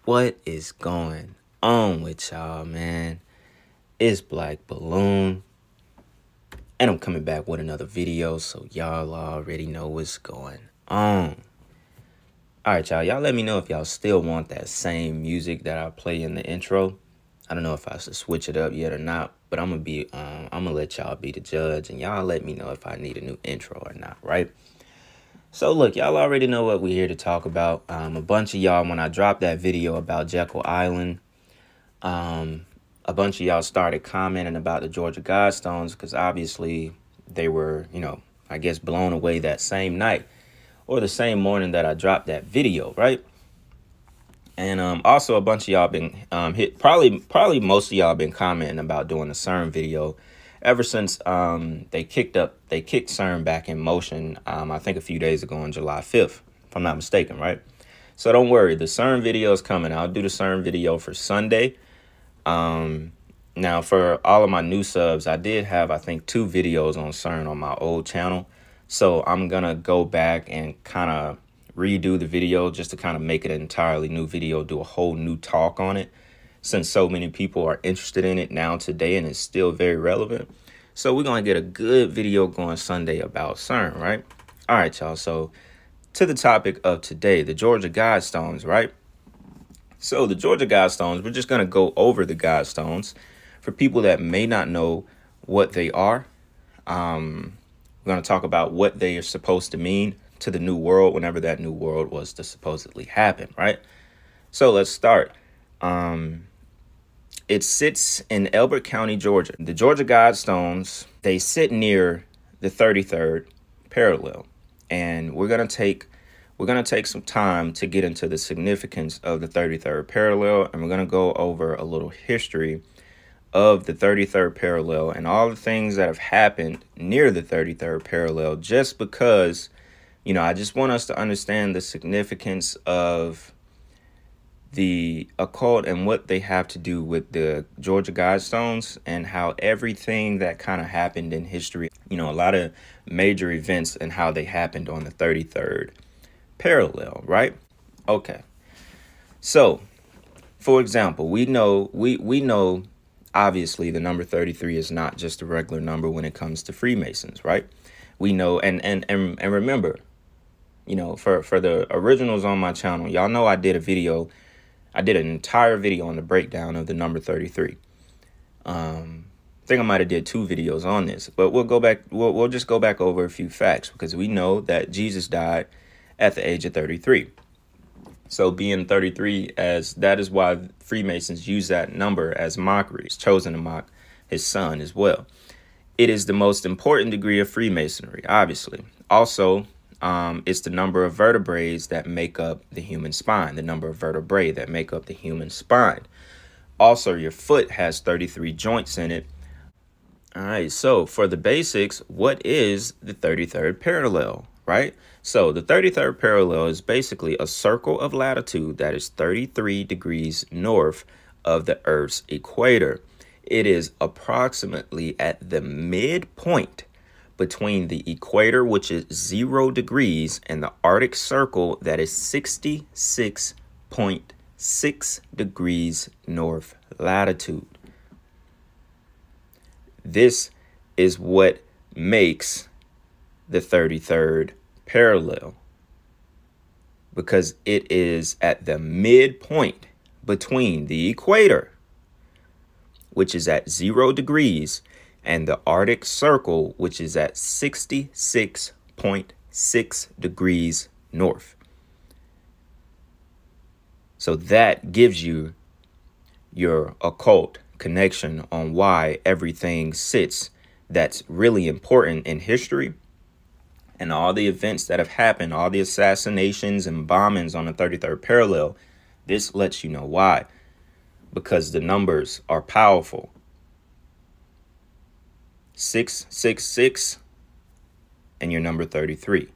What is going on with y'all, man? It's Black Balloon, and I'm coming back with another video, so y'all already know what's going on. Alright, y'all let me know if y'all still want that same music that I play in the intro. I don't know if I should switch it up yet or not, but I'm gonna let y'all be the judge, and y'all let me know if I need a new intro or not, right? So look, y'all already know what we're here to talk about. A bunch of y'all, when I dropped that video about Jekyll Island, a bunch of y'all started commenting about the Georgia Guidestones because obviously they were, I guess blown away that same night or the same morning that I dropped that video, right? And also a bunch of y'all been probably most of y'all been commenting about doing the CERN video ever since they kicked CERN back in motion, I think a few days ago on July 5th, if I'm not mistaken, right? So don't worry, the CERN video is coming. I'll do the CERN video for Sunday. Now for all of my new subs, I did have, I think, 2 videos on CERN on my old channel. So I'm going to go back and kind of redo the video just to kind of make it an entirely new video, do a whole new talk on it, since so many people are interested in it now today and it's still very relevant. So we're going to get a good video going Sunday about CERN, right? All right, y'all. So to the topic of today, the Georgia Guidestones, right? So the Georgia Guidestones, we're just going to go over the Guidestones for people that may not know what they are. We're going to talk about what they are supposed to mean to the new world whenever that new world was to supposedly happen, right? So let's start. It sits in Elbert County, Georgia. The Georgia Guidestones, they sit near the 33rd parallel, and we're gonna take some time to get into the significance of the 33rd parallel, and we're gonna go over a little history of the 33rd parallel and all the things that have happened near the 33rd parallel, just because, I just want us to understand the significance of the occult and what they have to do with the Georgia Guidestones and how everything that kind of happened in history, a lot of major events and how they happened on the 33rd parallel, right? Okay. So, for example, we know obviously the number 33 is not just a regular number when it comes to Freemasons, right? We know, and remember, for the originals on my channel, y'all know I did an entire video on the breakdown of the number 33. I think I might have did 2 videos on this, but we'll just go back over a few facts because we know that Jesus died at the age of 33. So being 33, that is why Freemasons use that number as mockery. He's chosen to mock his son as well. It is the most important degree of Freemasonry, obviously. Also, it's the number of vertebrae that make up the human spine, the number of vertebrae that make up the human spine. Also, your foot has 33 joints in it. All right, so for the basics, what is the 33rd parallel, right? So the 33rd parallel is basically a circle of latitude that is 33 degrees north of the Earth's equator. It is approximately at the midpoint between the equator, which is 0 degrees, and the Arctic Circle, that is 66.6 degrees north latitude. This is what makes the 33rd parallel, because it is at the midpoint between the equator, which is at 0 degrees, and the Arctic Circle, which is at 66.6 degrees north. So that gives you your occult connection on why everything sits that's really important in history. And all the events that have happened, all the assassinations and bombings on the 33rd parallel, this lets you know why. Because the numbers are powerful. 666 and your number 33.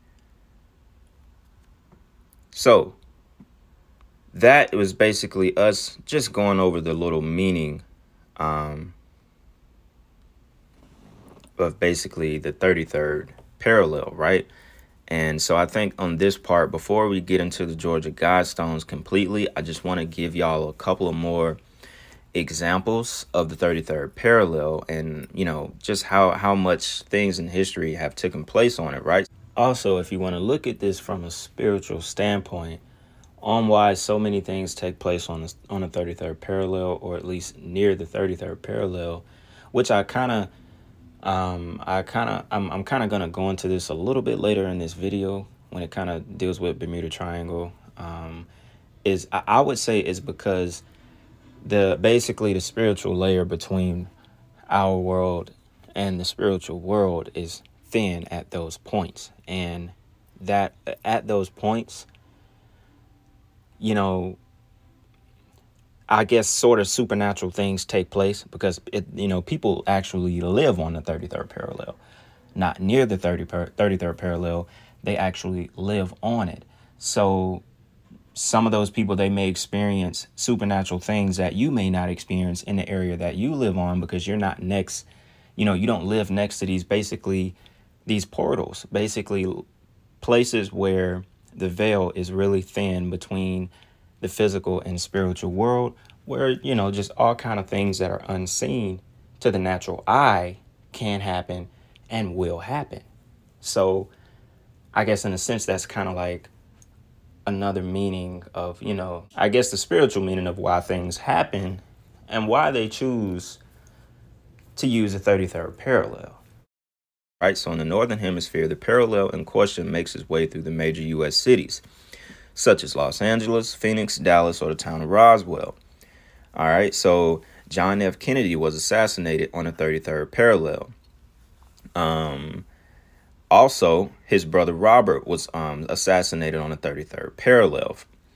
So that was basically us just going over the little meaning of basically the 33rd parallel, right? And so I think on this part, before we get into the Georgia Guidestones completely, I just want to give y'all a couple of more examples of the 33rd parallel and, just how much things in history have taken place on it, right? Also, if you want to look at this from a spiritual standpoint on why so many things take place on the 33rd parallel, or at least near the 33rd parallel, which I'm kind of going to go into this a little bit later in this video when it kind of deals with Bermuda Triangle, I would say is because basically the spiritual layer between our world and the spiritual world is thin at those points. And that at those points, I guess sort of supernatural things take place because people actually live on the 33rd parallel, not near the 33rd parallel. They actually live on it. So some of those people, they may experience supernatural things that you may not experience in the area that you live on because you're not next, you don't live next to these portals, basically places where the veil is really thin between the physical and spiritual world, where, just all kind of things that are unseen to the natural eye can happen and will happen. So I guess in a sense, that's kind of like another meaning of, I guess the spiritual meaning of why things happen and why they choose to use the 33rd parallel. Right, so in the Northern Hemisphere, the parallel in question makes its way through the major U.S. cities, such as Los Angeles, Phoenix, Dallas, or the town of Roswell. All right, so John F. Kennedy was assassinated on the 33rd parallel. Also, his brother Robert was assassinated on the 33rd parallel.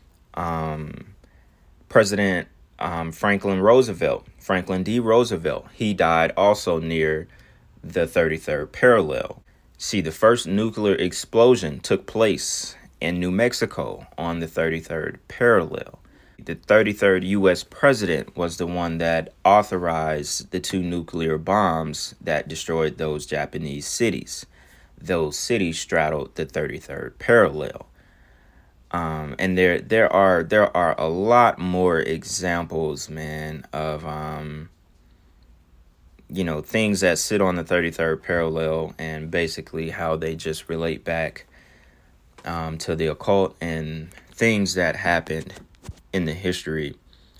President Franklin D. Roosevelt, he died also near the 33rd parallel. See, the first nuclear explosion took place in New Mexico on the 33rd parallel. The 33rd U.S. president was the one that authorized the 2 nuclear bombs that destroyed those Japanese cities. Those cities straddled the 33rd parallel. And there are a lot more examples, man, of things that sit on the 33rd parallel and basically how they just relate back to the occult and things that happened in the history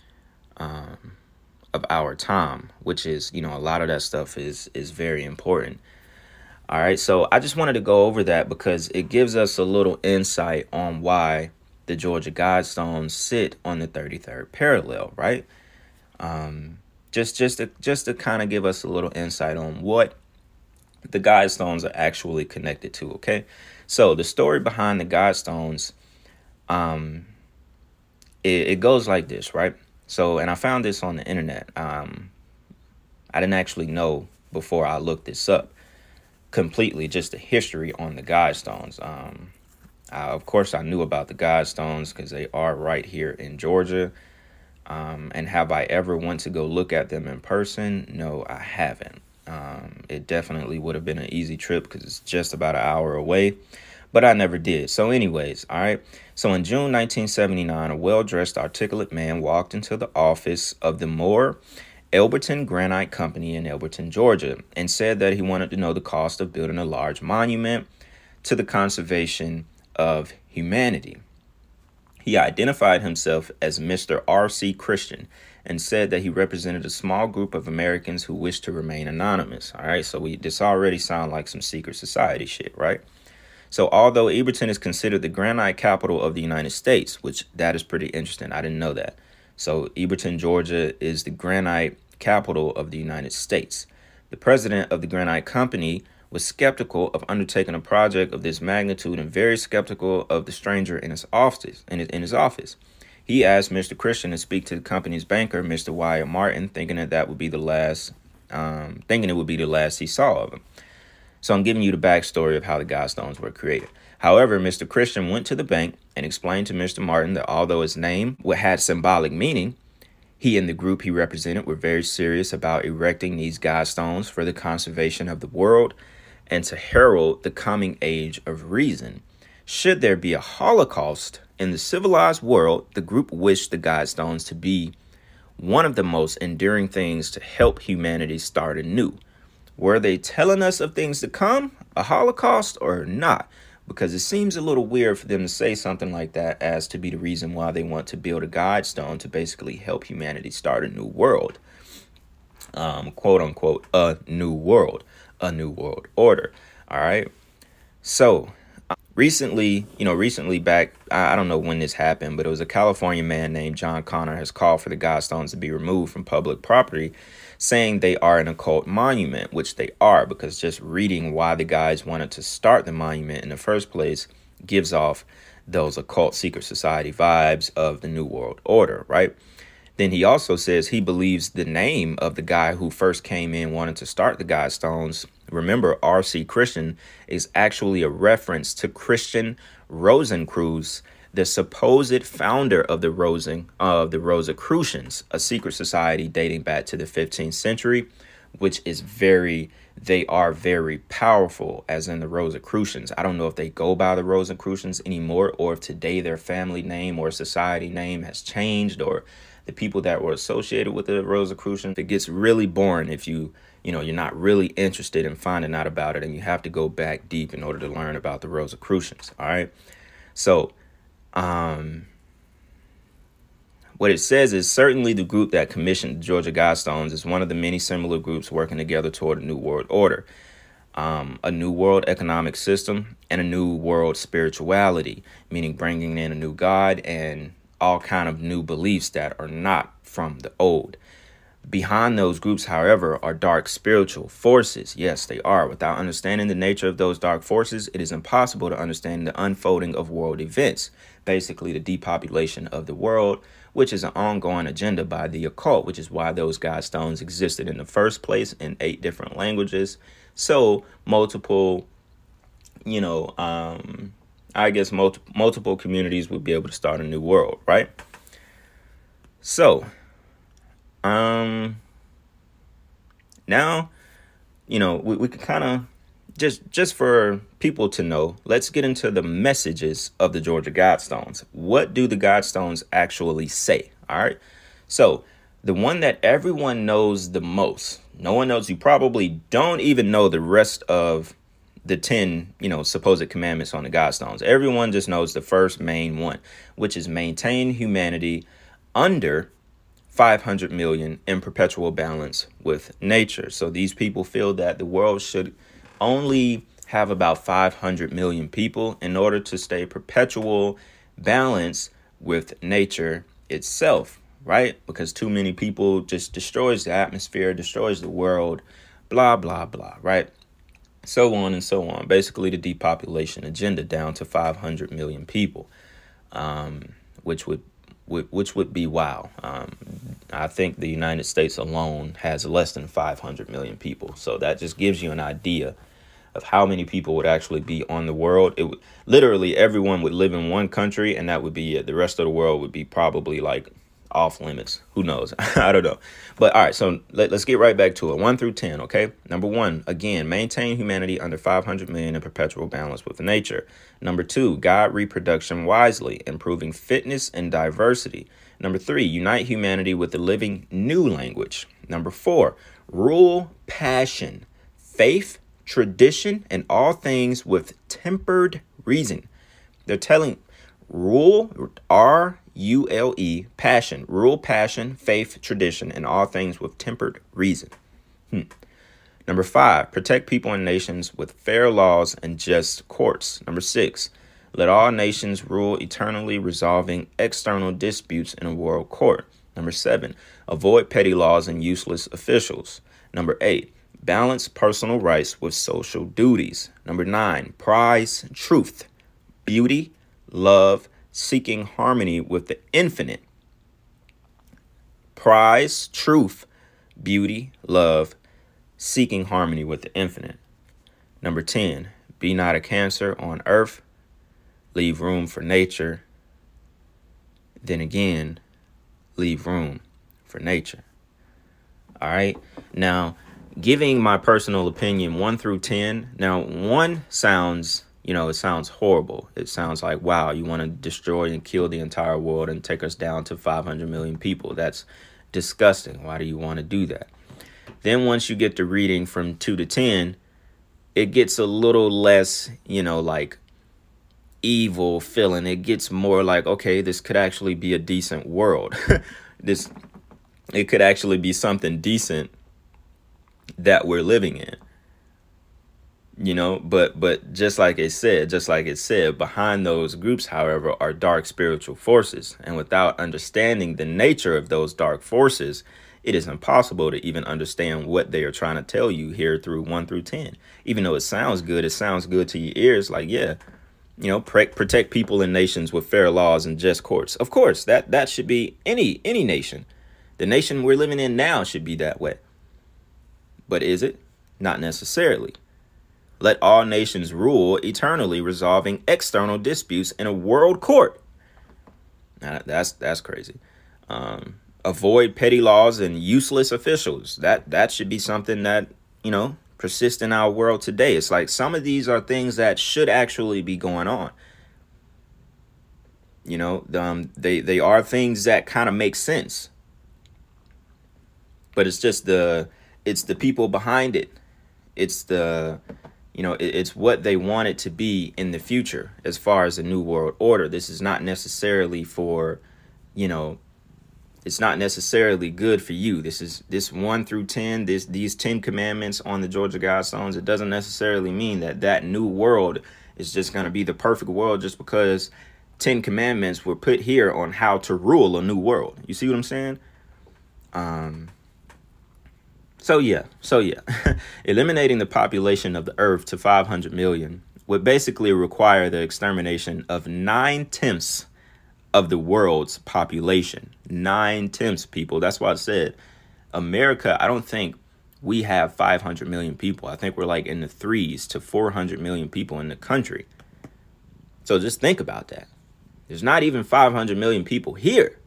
of our time, which is, a lot of that stuff is very important. All right, so I just wanted to go over that because it gives us a little insight on why the Georgia Guidestones sit on the 33rd parallel, right? Just to kind of give us a little insight on what the Guidestones are actually connected to, okay? So the story behind the Guidestones, it goes like this, right? So, and I found this on the internet. I didn't actually know before I looked this up completely, just the history on the Guidestones. Of course, I knew about the Guidestones because they are right here in Georgia. And have I ever went to go look at them in person? No, I haven't. It definitely would have been an easy trip because it's just about an hour away, but I never did. So anyways, all right. So in June 1979, a well-dressed, articulate man walked into the office of the Moore Elberton Granite Company in Elberton, Georgia, and said that he wanted to know the cost of building a large monument to the conservation of humanity. He identified himself as Mr. R.C. Christian and said that he represented a small group of Americans who wished to remain anonymous. All right, so this already sounds like some secret society shit, right? So although Elberton is considered the granite capital of the United States, which that is pretty interesting. I didn't know that. So Elberton, Georgia is the granite capital of the United States. The president of the Granite Company was skeptical of undertaking a project of this magnitude and very skeptical of the stranger in his office. He asked Mr. Christian to speak to the company's banker, Mr. Wyatt Martin, thinking it would be the last he saw of him. So I'm giving you the backstory of how the Guidestones were created. However, Mr. Christian went to the bank and explained to Mr. Martin that although his name had symbolic meaning, he and the group he represented were very serious about erecting these Guidestones for the conservation of the world and to herald the coming age of reason. Should there be a Holocaust in the civilized world, the group wished the Guidestones to be one of the most enduring things to help humanity start anew. Were they telling us of things to come, a Holocaust, or not? Because it seems a little weird for them to say something like that as to be the reason why they want to build a Guidestone to basically help humanity start a new world. Quote unquote, a new world order. All right. So recently back, I don't know when this happened, but it was a California man named John Connor has called for the Guidestones to be removed from public property, saying they are an occult monument, which they are, because just reading why the guys wanted to start the monument in the first place gives off those occult secret society vibes of the New World Order, right? Then he also says he believes the name of the guy who first came in wanting to start the Guidestones, remember R.C. Christian, is actually a reference to Christian Rosencreutz, the supposed founder of the Rosicrucians, a secret society dating back to the 15th century, which is they are very powerful, as in the Rosicrucians. I don't know if they go by the Rosicrucians anymore, or if today their family name or society name has changed, or the people that were associated with the Rosicrucians. It gets really boring if you're not really interested in finding out about it, and you have to go back deep in order to learn about the Rosicrucians. All right. So, what it says is certainly the group that commissioned the Georgia Guidestones is one of the many similar groups working together toward a new world order, a new world economic system, and a new world spirituality, meaning bringing in a new God and all kind of new beliefs that are not from the old. Behind those groups, however, are dark spiritual forces. Yes, they are. Without understanding the nature of those dark forces, it is impossible to understand the unfolding of world events, basically the depopulation of the world, which is an ongoing agenda by the occult, which is why those Guidestones existed in the first place in 8 different languages. So multiple, multiple communities would be able to start a new world, right? So, now, we can kind of just for people to know, let's get into the messages of the Georgia Guidestones. What do the Guidestones actually say? All right. So the one that everyone knows the most, no one knows, you probably don't even know the rest of the 10, supposed commandments on the Guidestones. Everyone just knows the first main one, which is maintain humanity under 500 million in perpetual balance with nature. So these people feel that the world should only have about 500 million people in order to stay perpetual balance with nature itself, right? Because too many people just destroys the atmosphere, destroys the world, blah, blah, blah, right? So on and so on. Basically the depopulation agenda down to 500 million people, which would be wow. I think the United States alone has less than 500 million people. So that just gives you an idea of how many people would actually be on the world. It would literally everyone would live in one country, and that would be it. The rest of the world would be probably like off limits. Who knows? I don't know. But all right, so let's get right back to it. 1 through 10. OK, number 1, again, maintain humanity under 500 million in perpetual balance with nature. Number 2, guide reproduction wisely, improving fitness and diversity. Number 3, unite humanity with the living new language. Number 4, rule passion, faith, tradition, and all things with tempered reason. They're telling rule, RULE, passion, rule, passion, faith, tradition, and all things with tempered reason. Number 5, protect people and nations with fair laws and just courts. Number 6, let all nations rule eternally, resolving external disputes in a world court. Number 7, avoid petty laws and useless officials. Number 8, balance personal rights with social duties. Number 9, prize truth, beauty, love, seeking harmony with the infinite. Prize truth, beauty, love, seeking harmony with the infinite. Number 10, be not a cancer on earth, leave room for nature. Then again, leave room for nature. All right. Now, giving my personal opinion, 1 through 10. Now, 1 sounds it sounds horrible. It sounds like, wow, you want to destroy and kill the entire world and take us down to 500 million people. That's disgusting. Why do you want to do that? Then once you get to reading from 2 to 10, it gets a little less, like evil feeling. It gets more like, okay, this could actually be a decent world. It could actually be something decent that we're living in. But just like it said, behind those groups, however, are dark spiritual forces. And without understanding the nature of those dark forces, it is impossible to even understand what they are trying to tell you here through 1 through 10. Even though it sounds good to your ears. Like, yeah, protect people and nations with fair laws and just courts. Of course, that should be any nation. The nation we're living in now should be that way. But is it? Not necessarily. Let all nations rule eternally, resolving external disputes in a world court. Now, that's crazy. Avoid petty laws and useless officials. That should be something that, persists in our world today. It's like some of these are things that should actually be going on. They are things that kind of make sense. But it's just it's the people behind it. It's it's what they want it to be in the future as far as the New World Order. This is not necessarily for, it's not necessarily good for you. This 1 through 10, these 10 commandments on the Georgia Guidestones. It doesn't necessarily mean that new world is just going to be the perfect world just because 10 commandments were put here on how to rule a new world. You see what I'm saying? So yeah, eliminating the population of the earth to 500 million would basically require the extermination of 9/10 of the world's population. 9/10, people. That's why I said America, I don't think we have 500 million people. I think we're like in the 3s to 400 million people in the country. So just think about that. There's not even 500 million people here.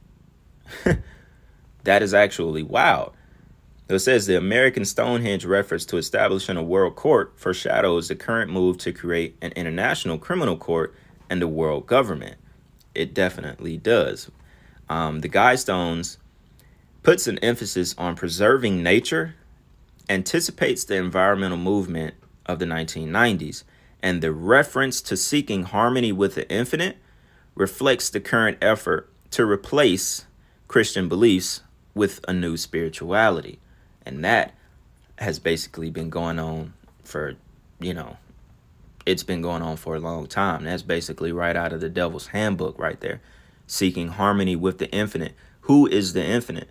That is actually wild. So it says the American Stonehenge reference to establishing a world court foreshadows the current move to create an international criminal court and a world government. It definitely does. The Guidestones puts an emphasis on preserving nature, anticipates the environmental movement of the 1990s, and the reference to seeking harmony with the infinite reflects the current effort to replace Christian beliefs with a new spirituality. And that has basically been going on for, it's been going on for a long time. That's basically right out of the Devil's Handbook right there. Seeking harmony with the infinite. Who is the infinite?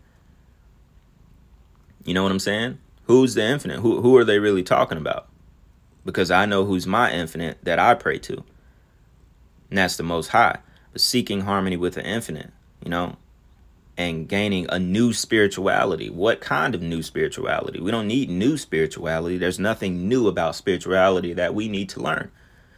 You know what I'm saying? Who's the infinite? Who are they really talking about? Because I know who's my infinite that I pray to. And that's the Most High. But seeking harmony with the infinite, and gaining a new spirituality. What kind of new spirituality? We don't need new spirituality. There's nothing new about spirituality that we need to learn.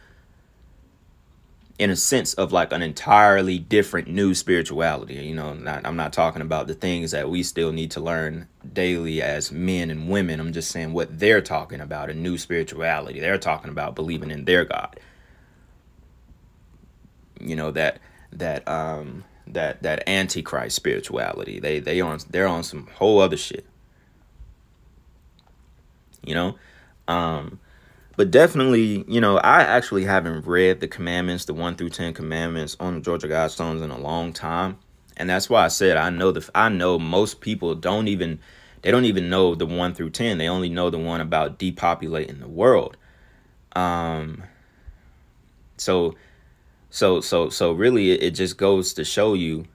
In a sense of like an entirely different new spirituality. I'm not talking about the things that we still need to learn daily as men and women. I'm just saying what they're talking about, a new spirituality. They're talking about believing in their God. That antichrist spirituality. They're on some whole other shit. But definitely, I actually haven't read the commandments, the 1 through 10 commandments on the Georgia Guidestones in a long time. And that's why I said I know most people don't even know the 1 through 10. They only know the one about depopulating the world. So really it just goes to show you,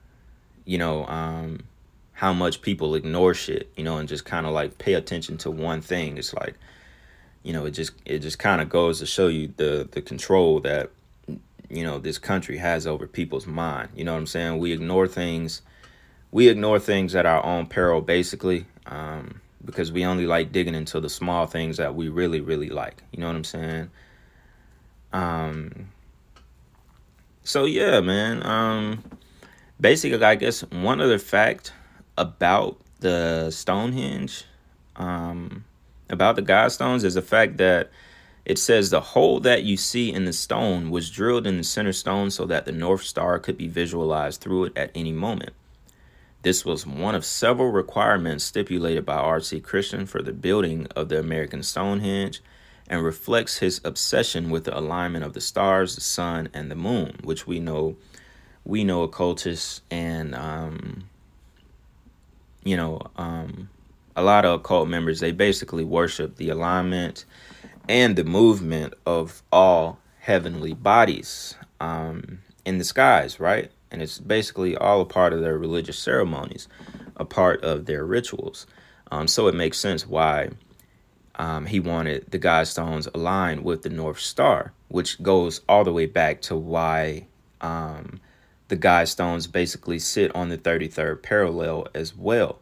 how much people ignore shit, and just kind of like pay attention to one thing. It's like, it just kind of goes to show you the control that, this country has over people's mind. You know what I'm saying? We ignore things at our own peril, basically, because we only like digging into the small things that we really, really like. You know what I'm saying? So yeah, man. Basically, I guess one other fact about the Stonehenge, about the Guidestones, is the fact that It says the hole that you see in the stone was drilled in the center stone so that the North Star could be visualized through it at any moment. This was one of several requirements stipulated by R.C. Christian for the building of the American Stonehenge, and reflects his obsession with the alignment of the stars, the sun, and the moon, which we know occultists and a lot of occult members, they basically worship the alignment and the movement of all heavenly bodies in the skies, right? And it's basically all a part of their religious ceremonies, a part of their rituals. So it makes sense why he wanted the God stones aligned with the North Star, which goes all the way back to why the God stones basically sit on the 33rd parallel as well.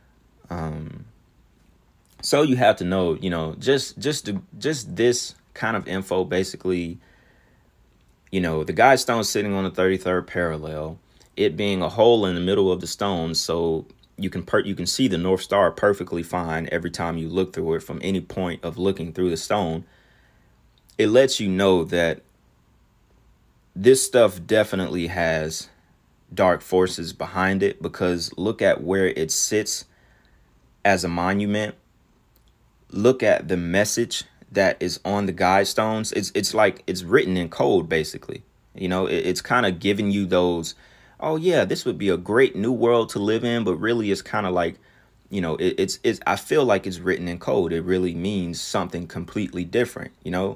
So you have to know, just this kind of info, basically, the God stone sitting on the 33rd parallel, it being a hole in the middle of the stone, so you can see the North Star perfectly fine every time you look through it from any point of looking through the stone. It lets you know that this stuff definitely has dark forces behind it, because look at where it sits as a monument. Look at the message that is on the guide stones. It's like it's written in code, basically. It's kind of giving you those, oh yeah, this would be a great new world to live in, but really it's kind of like, it's I feel like it's written in code. It really means something completely different,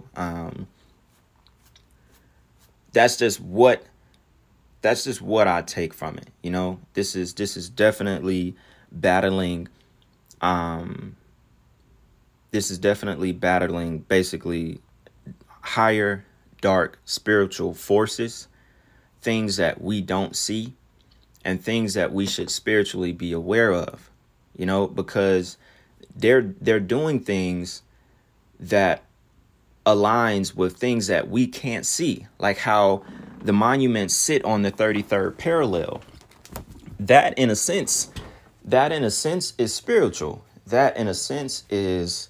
That's just what I take from it. This is definitely battling basically higher dark spiritual forces, things that we don't see and things that we should spiritually be aware of, because they're doing things that aligns with things that we can't see, like how the monuments sit on the 33rd parallel. That in a sense is spiritual. That in a sense is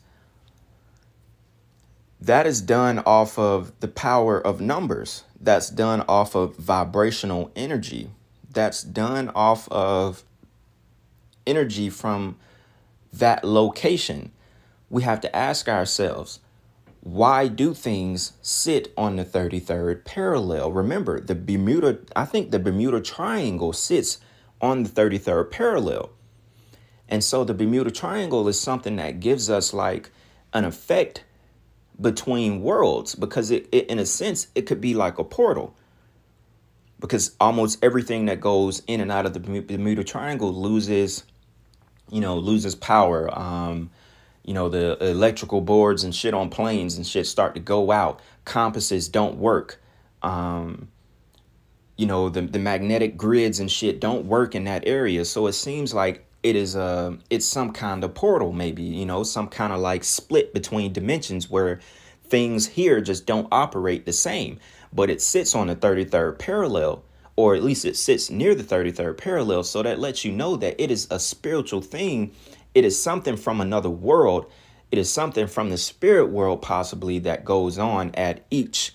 done off of the power of numbers. That's done off of vibrational energy. That's done off of energy from that location. We have to ask ourselves, why do things sit on the 33rd parallel? Remember, I think the Bermuda Triangle sits on the 33rd parallel. And so the Bermuda Triangle is something that gives us like an effect between worlds, because it in a sense, it could be like a portal, because almost everything that goes in and out of the Bermuda Triangle loses power. The electrical boards and shit on planes and shit start to go out. Compasses don't work. The magnetic grids and shit don't work in that area. So it seems like it's some kind of portal, maybe, some kind of like split between dimensions where things here just don't operate the same. But it sits on the 33rd parallel, or at least it sits near the 33rd parallel. So that lets you know that it is a spiritual thing. It is something from another world. It is something from the spirit world, possibly, that goes on at each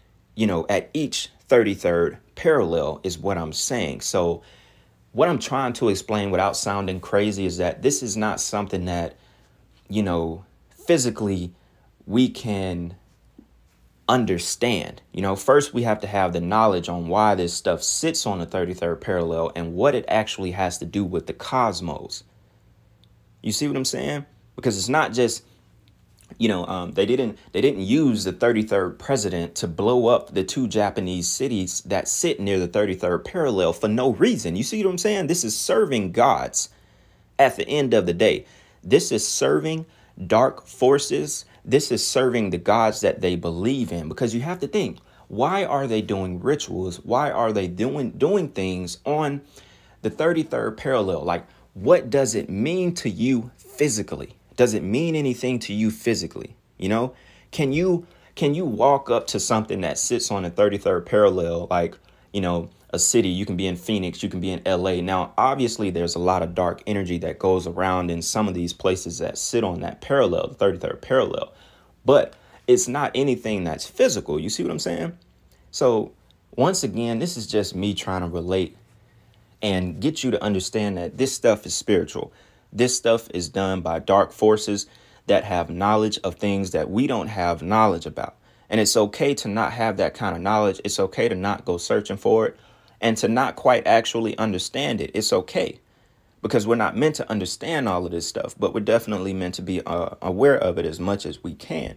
33rd parallel is what I'm saying. So what I'm trying to explain without sounding crazy is that this is not something that, physically we can understand. First we have to have the knowledge on why this stuff sits on the 33rd parallel and what it actually has to do with the cosmos. You see what I'm saying? Because it's not just, they didn't use the 33rd president to blow up the two Japanese cities that sit near the 33rd parallel for no reason. You see what I'm saying? This is serving gods at the end of the day. This is serving dark forces. This is serving the gods that they believe in, because you have to think, why are they doing rituals? Why are they doing things on the 33rd parallel? Like, what does it mean to you physically? Does it mean anything to you physically? Can you walk up to something that sits on the 33rd parallel, like, a city? You can be in Phoenix, you can be in LA. Now, obviously, there's a lot of dark energy that goes around in some of these places that sit on that parallel, the 33rd parallel. But It's not anything that's physical. You see what I'm saying? So once again, this is just me trying to relate and get you to understand that this stuff is spiritual. This stuff is done by dark forces that have knowledge of things that we don't have knowledge about. And it's okay to not have that kind of knowledge. It's okay to not go searching for it and to not quite actually understand it. It's okay, because we're not meant to understand all of this stuff, but we're definitely meant to be aware of it as much as we can.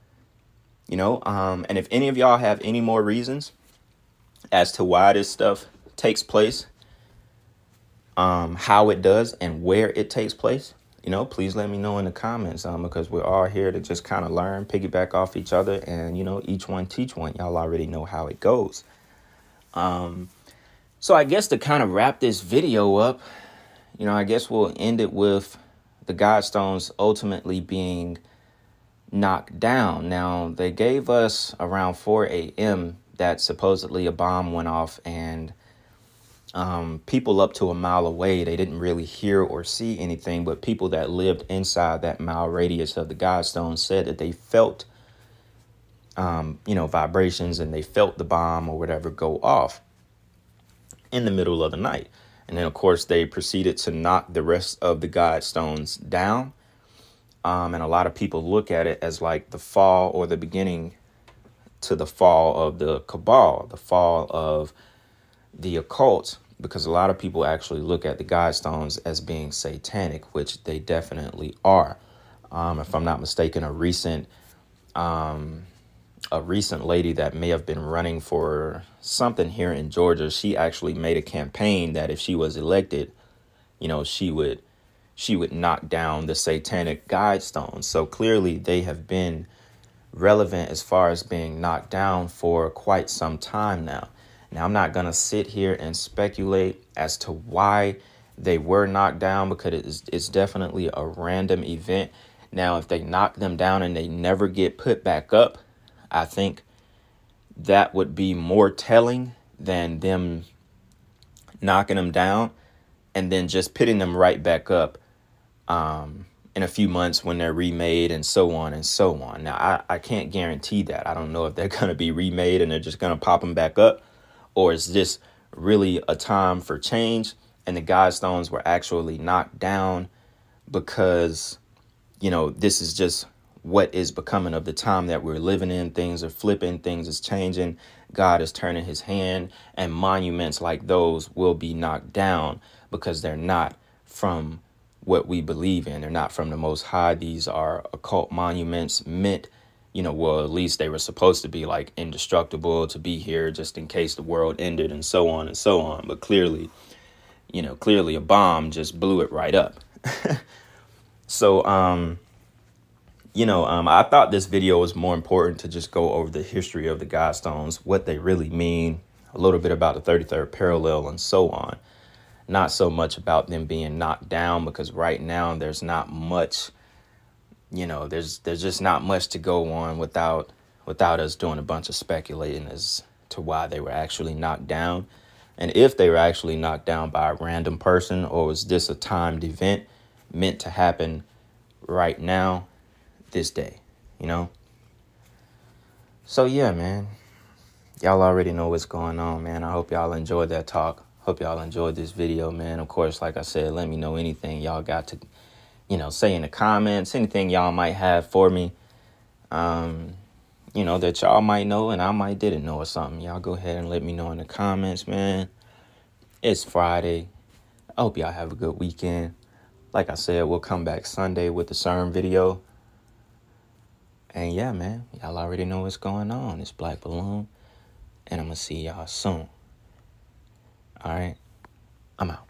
And if any of y'all have any more reasons as to why this stuff takes place, how it does and where it takes place, please let me know in the comments, because we're all here to just kind of learn, piggyback off each other, and, each one teach one. Y'all already know how it goes. So I guess to kind of wrap this video up, I guess we'll end it with the Godstones ultimately being knocked down. Now, they gave us around 4 a.m. that supposedly a bomb went off, and people up to a mile away, they didn't really hear or see anything, but people that lived inside that mile radius of the Godstone said that they felt, vibrations, and they felt the bomb or whatever go off in the middle of the night. And then, of course, they proceeded to knock the rest of the Godstones down. And a lot of people look at it as like the fall or the beginning to the fall of the cabal, the fall of the occult, because a lot of people actually look at the Godstones as being satanic, which they definitely are. If I'm not mistaken, a recent lady that may have been running for something here in Georgia, she actually made a campaign that if she was elected, she would knock down the satanic Godstones. So clearly they have been relevant as far as being knocked down for quite some time now. Now, I'm not going to sit here and speculate as to why they were knocked down, because it's definitely a random event. Now, if they knock them down and they never get put back up, I think that would be more telling than them knocking them down and then just putting them right back up in a few months when they're remade, and so on and so on. Now, I can't guarantee that. I don't know if they're going to be remade and they're just going to pop them back up, or is this really a time for change and the Godstones were actually knocked down because, this is just what is becoming of the time that we're living in. Things are flipping, things is changing. God is turning his hand, and monuments like those will be knocked down because they're not from what we believe in. They're not from the Most High. These are occult monuments meant, well, at least they were supposed to be like indestructible, to be here just in case the world ended, and so on and so on. But clearly a bomb just blew it right up. So, I thought this video was more important to just go over the history of the Godstones, what they really mean, a little bit about the 33rd parallel, and so on. Not so much about them being knocked down, because right now there's not much, there's just not much to go on without us doing a bunch of speculating as to why they were actually knocked down. And if they were actually knocked down by a random person, or was this a timed event meant to happen right now, this day, So yeah, man, y'all already know what's going on, man. I hope y'all enjoyed that talk. Hope y'all enjoyed this video, man. Of course, like I said, let me know anything y'all got to, say in the comments, anything y'all might have for me, that y'all might know and I might didn't know or something. Y'all go ahead and let me know in the comments, man. It's Friday. I hope y'all have a good weekend. Like I said, we'll come back Sunday with the CERN video. And yeah, man, y'all already know what's going on. It's Black Balloon, and I'm going to see y'all soon. All right, I'm out.